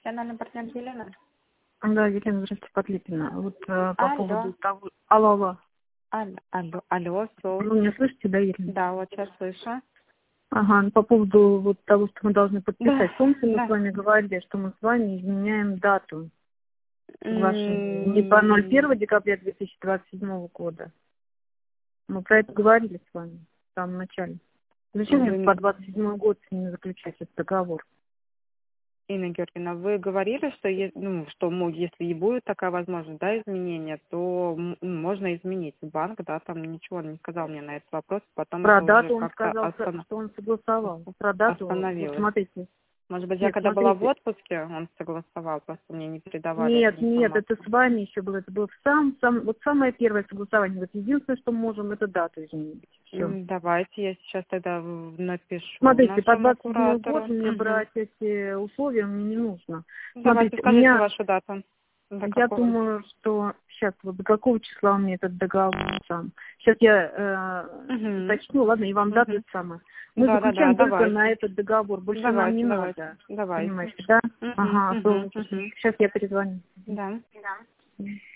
профессиональный партнер Елена. Да, Елена, здравствуйте, Подлипина. Вот по Алло. поводу того... Алло. Алло, Вы меня слышите, да, Елена? Да, вот сейчас слышу. Ага, ну, по поводу вот того, что мы должны подписать. Да, Помните, мы да. с вами говорили, что мы с вами изменяем дату соглашения. Не по 01 декабря 2027 года. Мы про это говорили с вами в самом начале. Зачем мне по 27 год с ними заключать этот договор? Инна Георгиевна, вы говорили, что, если и будет такая возможность, да, изменения, то можно изменить. Банк, да, там ничего не сказал мне на этот вопрос, потом Про это дату уже он как-то сказал, что он согласовал. Про дату, вот остановилось. смотрите. Может быть, я Нет, когда была в смотрите. отпуске, он согласовал, просто мне не передавали эту Нет, это информацию. с вами еще было. Это было вот самое первое согласование. Вот единственное, что можем, это дату изменить. Все. Давайте я сейчас тогда напишу Смотрите, по нашему 27 год куратору. мне брать эти условия мне не нужно. Давайте Смотрите, у скажите меня, вашу дату. До я какого? думаю, что сейчас, вот до какого числа у меня этот договор там. Сейчас я уточню, ладно, и вам дату это самое. Мы заключаем только давайте. на этот договор, больше нам не надо. Давайте. Понимаете, да? Ага, сейчас я перезвоню. Да.